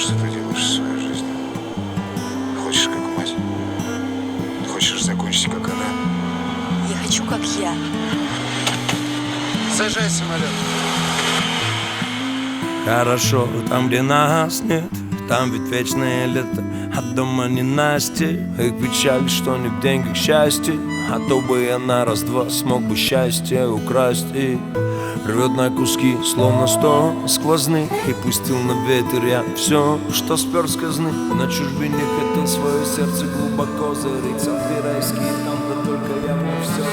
что ты делаешь в своей жизни? Хочешь как мать? Хочешь закончить как она? Я хочу как я. Сажай самолет. Хорошо, там, где нас нет, там ведь вечное лето, а дома не Настя. Их печаль, что не в деньгах счастье, а то бы я на раз-два смог бы счастье украсть. И рвет на куски, словно 100 сквозных, и пустил на ветер я все, что спер с казны. На чужбине хотел свое сердце глубоко зарыть, сады райские, там да только я мне все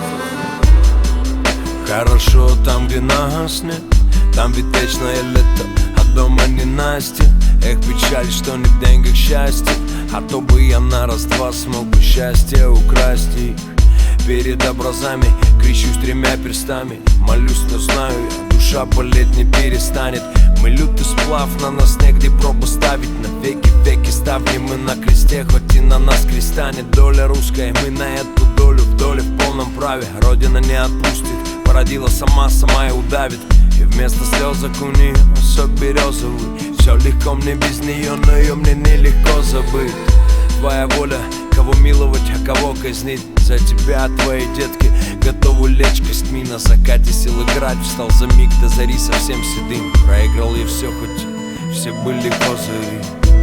равно. Хорошо, там, где нас нет, там ведь вечное лето, а дома не Настя. Эх, печаль, что не в деньгах счастье, а то бы я на раз-два смог бы счастье украсть. И перед образами кричусь 3 перстами, молюсь, но знаю я, душа болеть не перестанет. Мы лютый сплав, на нас негде пробу ставить. На веки ставни мы на кресте, хоть и на нас креста нет. Доля русская, мы на эту долю в доле в полном праве. Родина не отпустит, породила сама и удавит. И вместо слезок у нее сок березовый. Все легко мне без нее, но ее мне нелегко забыть. Твоя воля, кого миловать, а кого казнить. За тебя твои детки готовы лечь костьми. На закате сил играть, встал за миг до зари совсем седым. Проиграл я все, хоть все были козыри.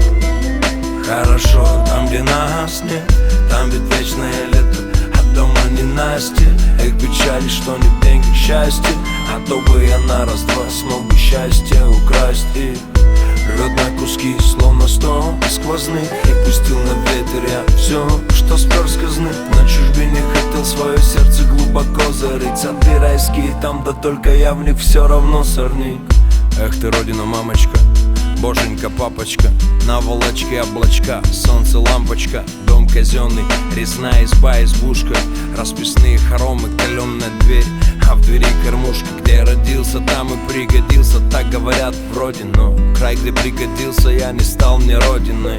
Хорошо, там, где нас нет, там ведь вечное лето, а дома не Настя. Эх, печали, что не в деньгах счастье, а то бы я на раз-два смог бы счастье украсть. И рвет на куски, словно 100 сквозных, и пустил на ветер я все, что спер с казны. На чужбине хотел свое сердце глубоко зарыть, сады райские, там да только я в них все равно сорник. Эх ты, родина, мамочка, боженька, папочка, наволочки, облачка, солнце, лампочка, дом казенный, резная изба, избушка, расписные хоромы, каленная дверь, а в двери кормушка. Где я родился, там и пригодился, так говорят вроде, но край, где пригодился, я не стал мне родиной.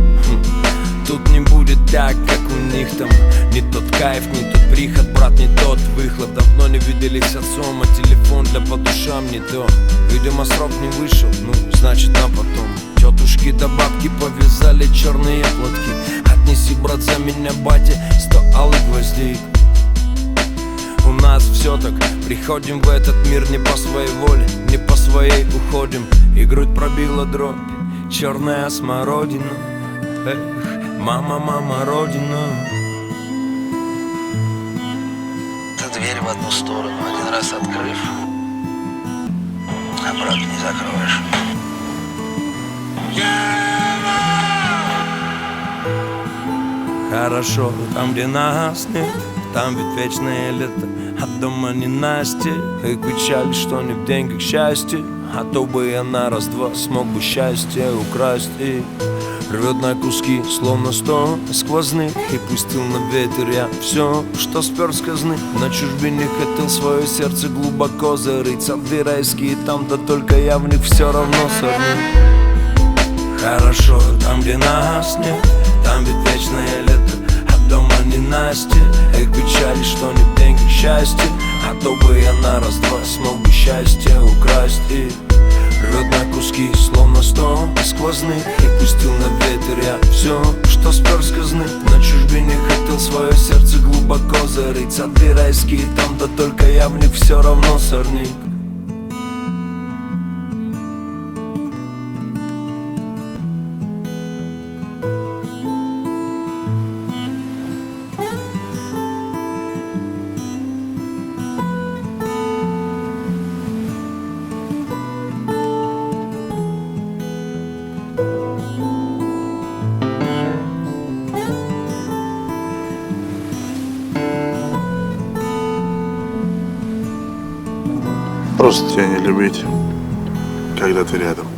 Тут не будет так, как у них там. Не тот кайф, не тот приход, брат, не тот выхлоп. Давно не виделись с отцом, а телефон для по душам не то. Видимо, срок не вышел, ну, значит, на потом. Тетушки да бабки повязали черные платки. Отнеси, брат, за меня, батя, 100 алых гвоздей. У нас все так, приходим в этот мир не по своей воле, не по своей уходим. И грудь пробила дробь, черная смородина. Эх, мама, мама, родина. Ты дверь в одну сторону один раз открыв, обратно не закроешь. Хорошо, там, где нас нет, там ведь вечное лето, а дома не Настя. Эх, печаль, что не в деньгах счастье, а то бы я на раз-два смог бы счастье украсть. И рвет на куски, словно 100 сквозных, и пустил на ветер я все, что спер с казны. На чужбине хотел свое сердце глубоко зарыть, сады райские, там да только я в них все равно сорник. Хорошо, там, где нас нет, там ведь вечное лето, а дома не Настя. Эх, печали, что не в деньгах счастье, а то бы я на раз-два смог бы счастье украсть. И рвет на куски, словно 100 сквозных, и пустил на ветер я все, что спер с казны. На чужбине хотел свое сердце глубоко зарыть, сады райские, там да только я в них все равно сорник. Просто тебя не любить, когда ты рядом.